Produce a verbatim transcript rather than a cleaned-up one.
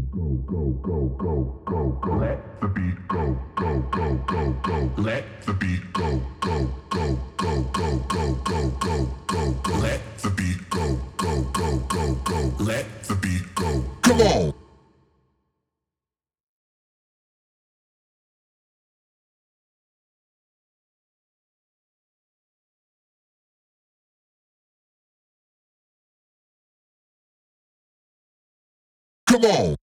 Go, go, go, go, go, go. Let the beat go, go, go, go, go. Let the beat go, go, go, go, go, go, go, go, go, go. Let the beat go, go, go, go, go. Let the beat go. Come on. Come on.